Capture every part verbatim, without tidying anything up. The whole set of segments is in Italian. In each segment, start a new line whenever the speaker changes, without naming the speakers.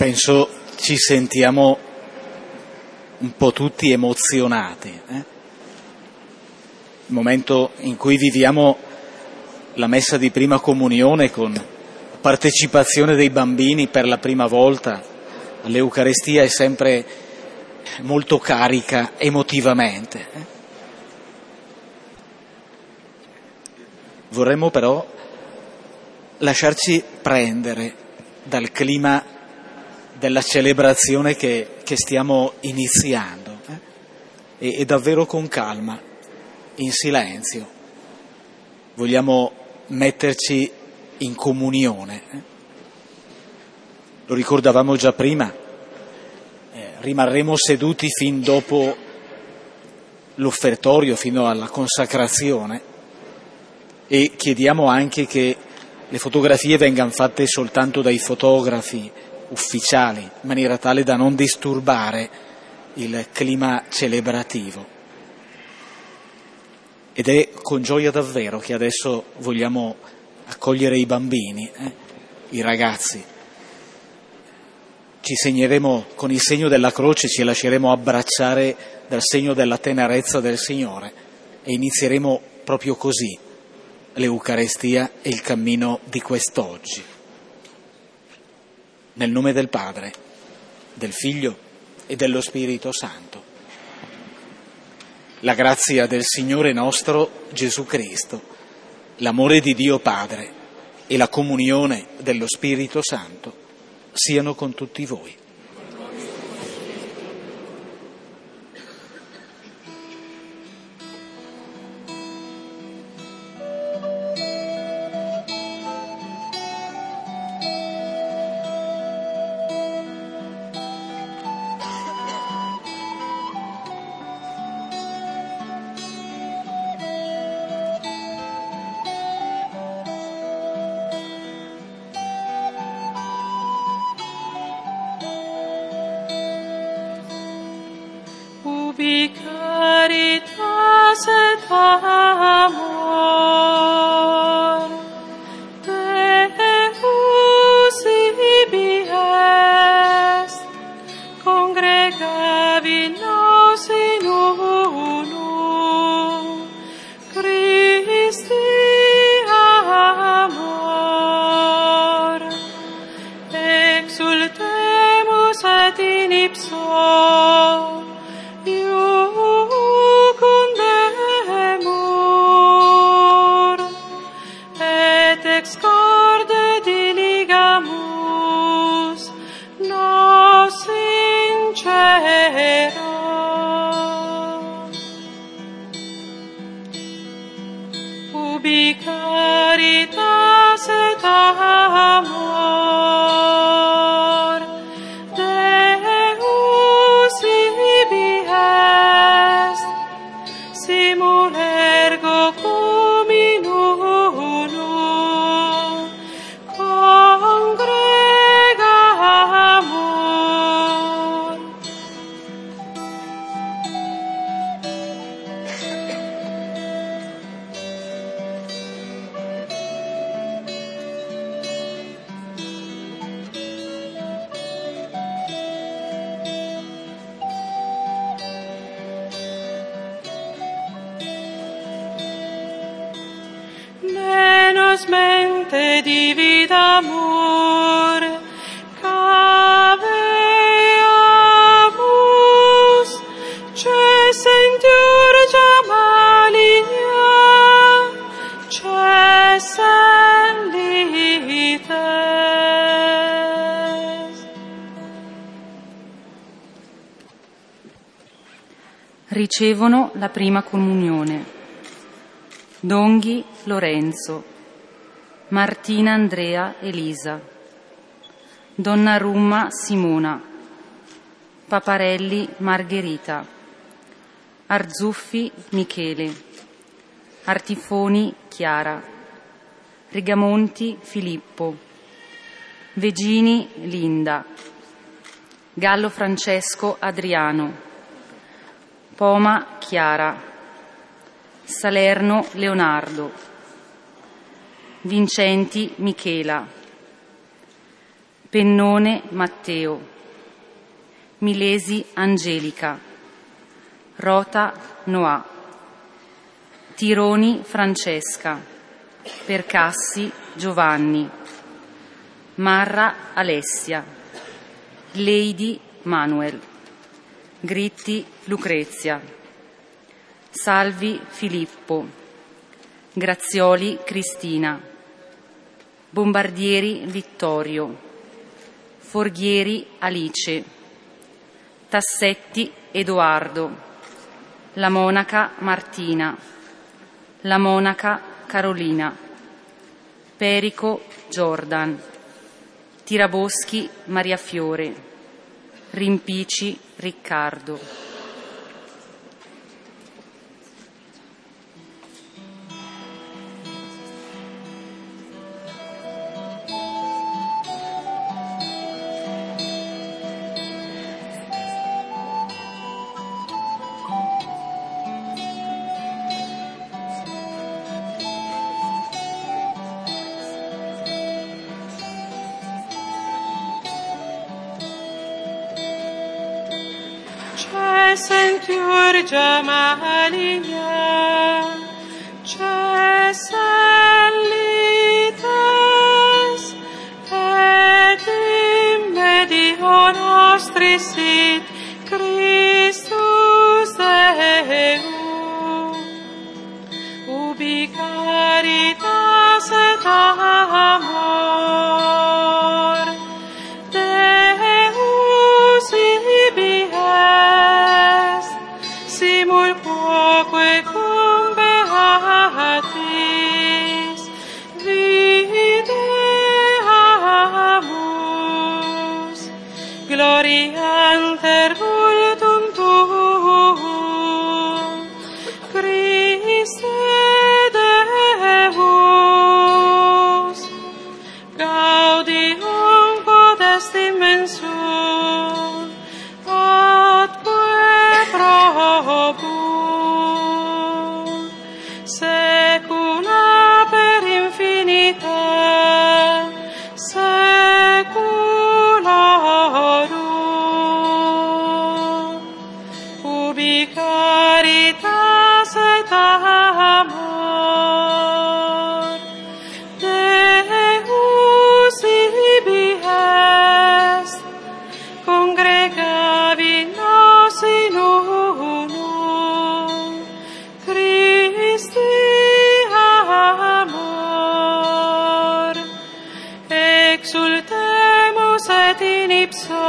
penso ci sentiamo un po' tutti emozionati, eh? Il momento in cui viviamo la messa di prima comunione con partecipazione dei bambini per la prima volta all'Eucarestia è sempre molto carica emotivamente. Eh? Vorremmo però lasciarci prendere dal clima della celebrazione che, che stiamo iniziando eh? e, e davvero con calma, in silenzio. Vogliamo metterci in comunione. Eh? Lo ricordavamo già prima, eh, rimarremo seduti fin dopo l'offertorio, fino alla consacrazione, e chiediamo anche che le fotografie vengano fatte soltanto dai fotografi ufficiali, in maniera tale da non disturbare il clima celebrativo. Ed è con gioia davvero che adesso vogliamo accogliere i bambini, eh, i ragazzi. Ci segneremo con il segno della croce, ci lasceremo abbracciare dal segno della tenerezza del Signore e inizieremo proprio così l'Eucarestia e il cammino di quest'oggi. Nel nome del Padre, del Figlio e dello Spirito Santo. La grazia del Signore nostro Gesù Cristo, l'amore di Dio Padre e la comunione dello Spirito Santo siano con tutti voi.
Ubi caritas et amor, Deus ibi est, congregavi nos in unum, Christi amor, exultemus et in ipso iucundemur, et ex corde diligamus nos in cielo. Ubi caritas et amor, Deus ibi est, simul ergo cum in unum congregamur. Menos mente dividamur, caveamus, cessentiurgia maligna, cessent lites.
Ricevono la prima comunione Donghi Lorenzo, Martina Andrea Elisa, Donnarumma Simona, Paparelli Margherita, Arzuffi Michele, Artifoni Chiara, Rigamonti Filippo, Vegini Linda, Gallo Francesco Adriano, Poma Chiara, Salerno Leonardo, Vincenti Michela, Pennone Matteo, Milesi Angelica, Rota Noà, Tironi Francesca, Percassi Giovanni, Marra Alessia, Leidi Manuel, Gritti Lucrezia, Salvi Filippo, Grazioli Cristina, Bombardieri Vittorio, Forghieri Alice, Tassetti Edoardo, La Monaca Martina, La Monaca Carolina, Perico Jordan, Tiraboschi Maria Fiore, Rimpici Riccardo.
Sentiurgia maligna, cesselites, et in medio nostri sit Christus Deum, ubi caritas et amor, Deus ibi est, simul quoque cum beatis videamus, glorianter vultum tuum, Christe Deus, gaudium potest immensum, atque probum, secula per infinita, seculorum, ubi caritas et amor, Deus ibi est, congregavi nos in unum, Christi amor, exultemus et in ipso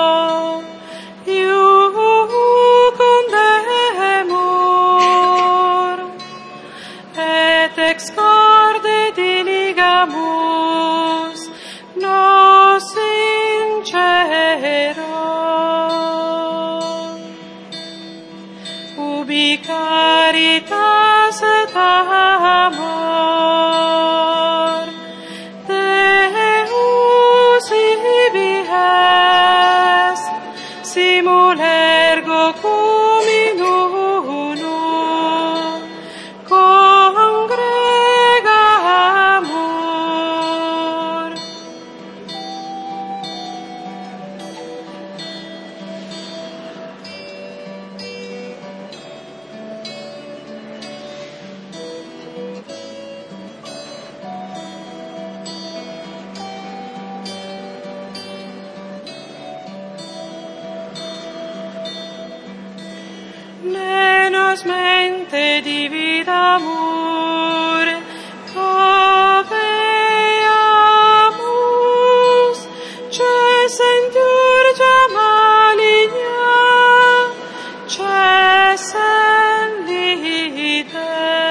iucundemur, et ex corde diligamus nos in cielo, ubi caritas et amor, Deus ibi est, simul ergo cum in unum congregamur. Ne nos mente dividamur, caveamus, cessentiurgia maligna, cessendite.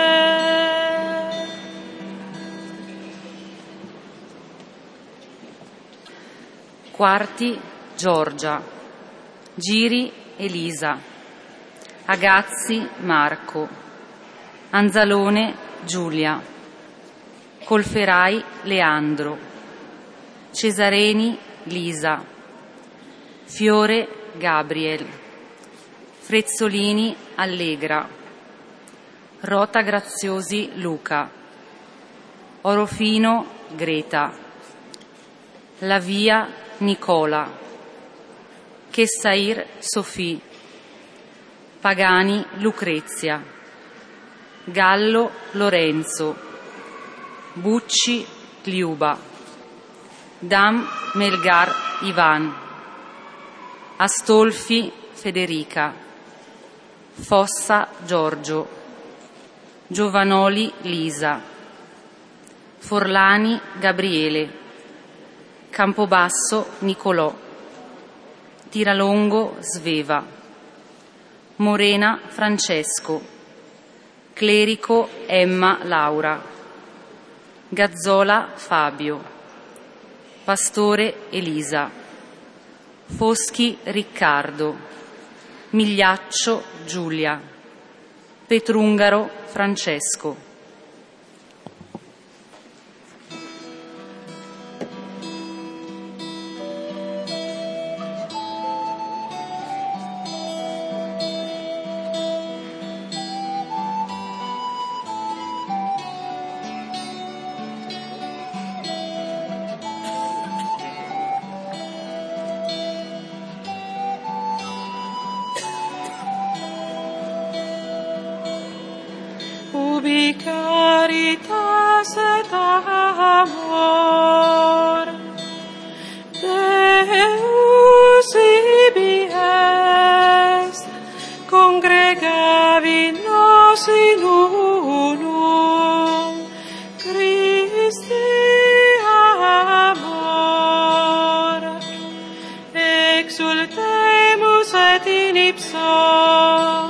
Quarti Giorgia, Giri Elisa, Agazzi Marco, Anzalone Giulia, Colferai Leandro, Cesareni Lisa, Fiore Gabriel, Frezzolini Allegra, Rota Graziosi Luca, Orofino Greta, La Via Nicola, Chessair Sofì, Pagani Lucrezia, Gallo Lorenzo, Bucci Liuba, Dam Melgar Ivan, Astolfi Federica, Fossa Giorgio, Giovanoli Lisa, Forlani Gabriele, Campobasso Nicolò, Tiralongo Sveva, Morena Francesco, Clerico Emma Laura, Gazzola Fabio, Pastore Elisa, Foschi Riccardo, Migliaccio Giulia, Petrungaro Francesco.
Ubi caritas et amor, Deus ibi est, congregavi nos in unum, Christi amor, exultemus et in ipso,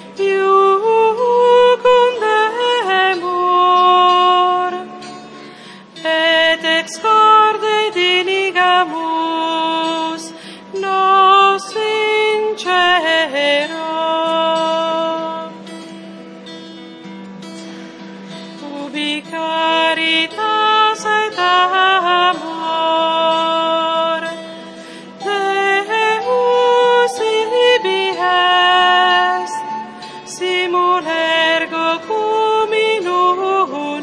excorde diligamus nos sincero. Ubi caritas et amor, Deus ibi est, simul ergo cum in unum,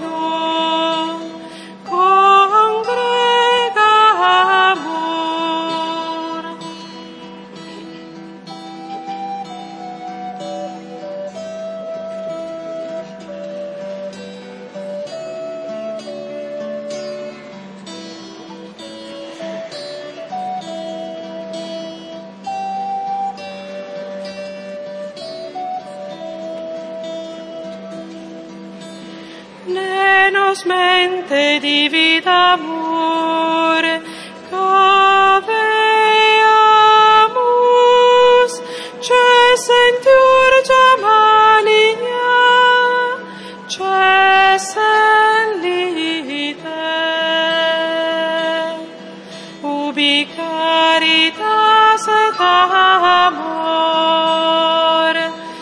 ne nos mente dividamur, caveamus, cessentiur Jamalia, cessen lite, ubi caritas et amor,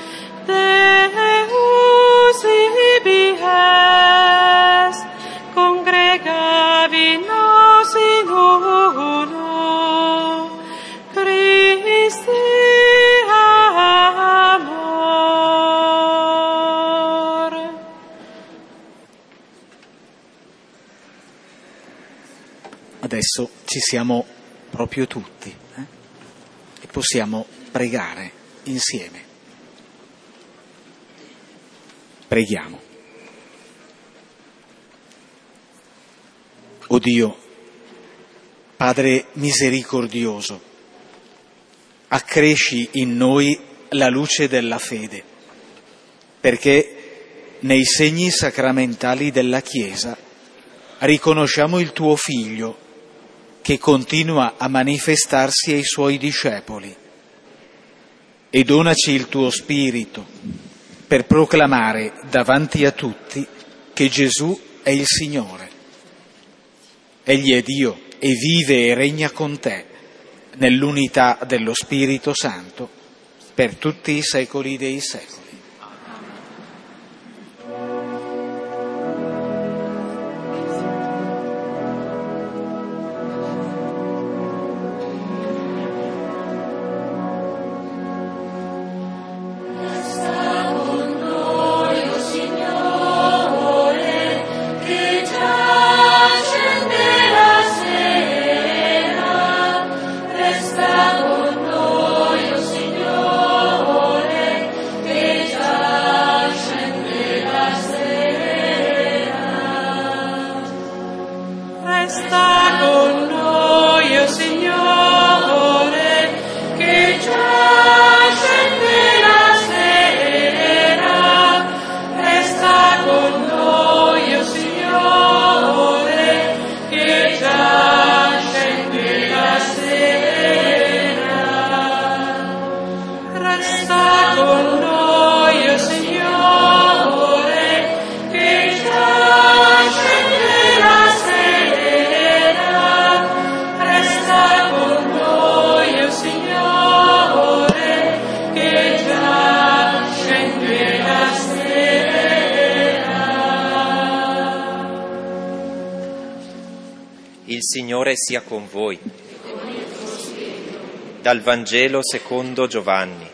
Deus ibi est, congregavi nos in unum, Christi amor.
Adesso ci siamo proprio tutti eh? e possiamo pregare insieme. Preghiamo. O Dio, Padre misericordioso, accresci in noi la luce della fede, perché nei segni sacramentali della Chiesa riconosciamo il tuo Figlio che continua a manifestarsi ai suoi discepoli, e donaci il tuo Spirito per proclamare davanti a tutti che Gesù è il Signore. Egli è Dio e vive e regna con te nell'unità dello Spirito Santo per tutti i secoli dei secoli.
Giace nella sera Signore sia con voi. Dal Vangelo secondo Giovanni.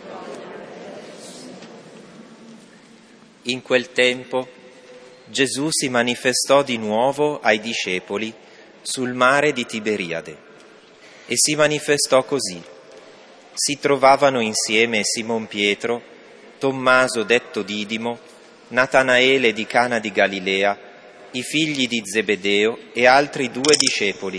In quel tempo Gesù si manifestò di nuovo ai discepoli sul mare di Tiberiade e si manifestò così. Si trovavano insieme Simon Pietro, Tommaso detto Didimo, Natanaele di Cana di Galilea, i figli di Zebedeo e altri due discepoli.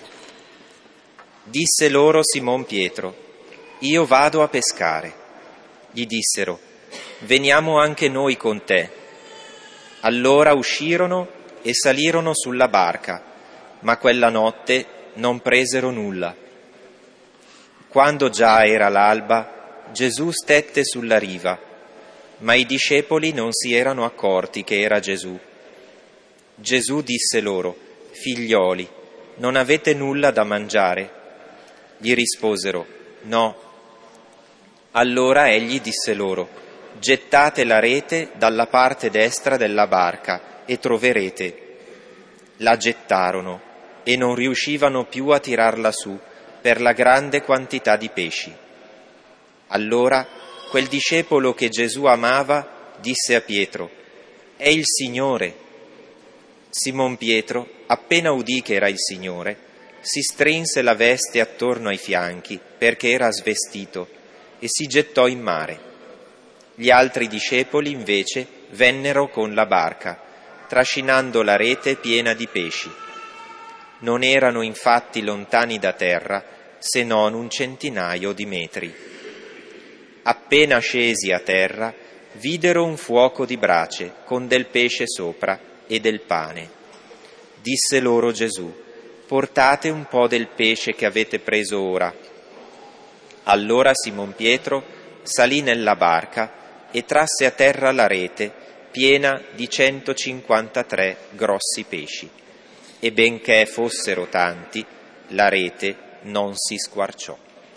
Disse loro Simon Pietro: «Io vado a pescare». Gli dissero: «Veniamo anche noi con te». Allora uscirono e salirono sulla barca, ma quella notte non presero nulla. Quando già era l'alba, Gesù stette sulla riva, ma i discepoli non si erano accorti che era Gesù. Gesù disse loro: «Figlioli, non avete nulla da mangiare?» Gli risposero: «No». Allora egli disse loro: «Gettate la rete dalla parte destra della barca e troverete». La gettarono e non riuscivano più a tirarla su per la grande quantità di pesci. Allora quel discepolo che Gesù amava disse a Pietro: «È il Signore». Simon Pietro, appena udì che era il Signore, si strinse la veste attorno ai fianchi perché era svestito e si gettò in mare. Gli altri discepoli invece vennero con la barca, trascinando la rete piena di pesci. Non erano infatti lontani da terra, se non un centinaio di metri. Appena scesi a terra, videro un fuoco di brace con del pesce sopra e del pane. Disse loro Gesù: «Portate un po' del pesce che avete preso ora». Allora Simon Pietro salì nella barca e trasse a terra la rete piena di centocinquantatré grossi pesci, e benché fossero tanti, la rete non si squarciò.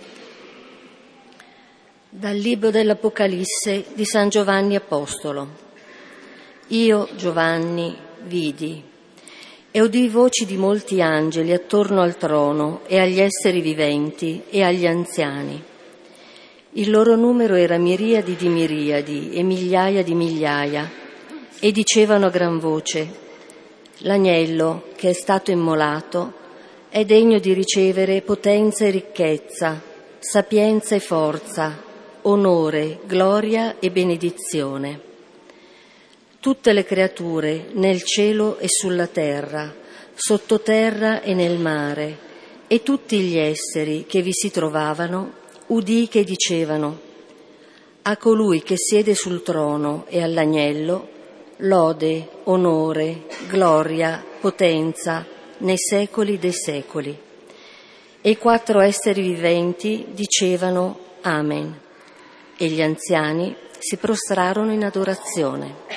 Dal libro dell'Apocalisse di San Giovanni Apostolo. Io, Giovanni, vidi e udii voci di molti angeli attorno al trono e agli esseri viventi e agli anziani. Il loro numero era miriadi di miriadi e migliaia di migliaia, e dicevano a gran voce: «L'agnello che è stato immolato è degno di ricevere potenza e ricchezza, sapienza e forza, onore, gloria e benedizione. Tutte le creature nel cielo e sulla terra, sottoterra e nel mare, e tutti gli esseri che vi si trovavano, udì che dicevano: a colui che siede sul trono e all'agnello, lode, onore, gloria, potenza, nei secoli dei secoli. E i quattro esseri viventi dicevano: Amen. E gli anziani si prostrarono in adorazione.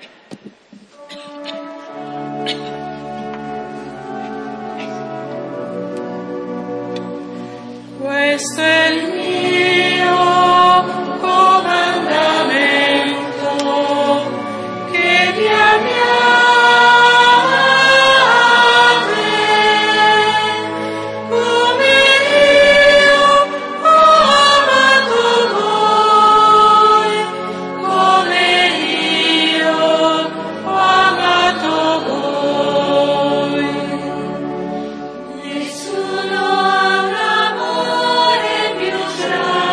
Questo è il mio comandamento, che vi amiate come io ho amato voi, come io ho amato voi. Nessuno avrà amore più grande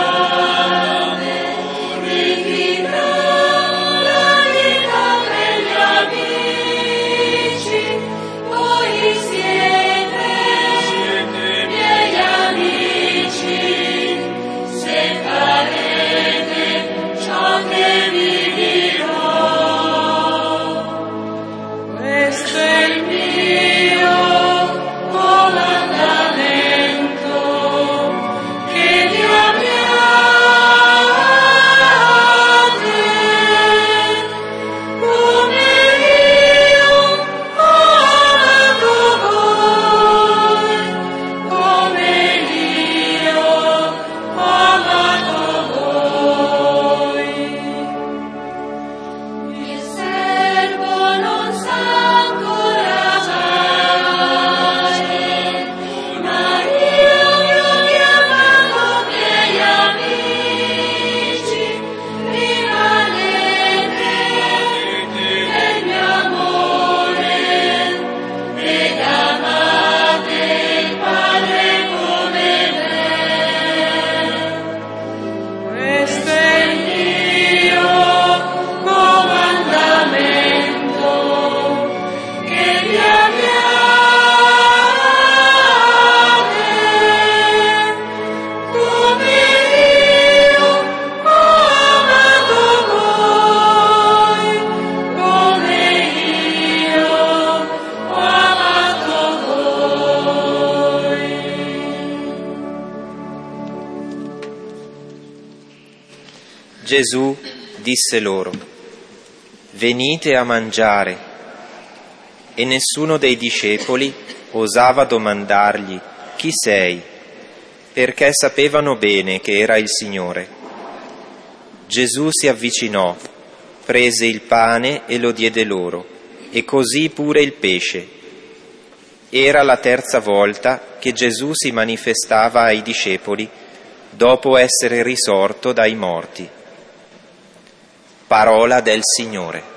Gesù disse loro: venite a mangiare. E nessuno dei discepoli osava domandargli: chi sei? Perché sapevano bene che era il Signore. Gesù si avvicinò, prese il pane e lo diede loro, e così pure il pesce. Era la terza volta che Gesù si manifestava ai discepoli dopo essere risorto dai morti. Parola del Signore.